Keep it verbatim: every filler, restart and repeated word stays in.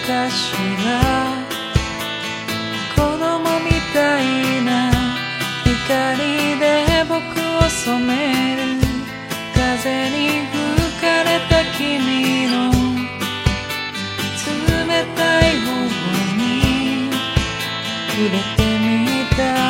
かしら。子供みたいな光で僕を染める。風に吹かれた君の冷たい頬に触れてみた。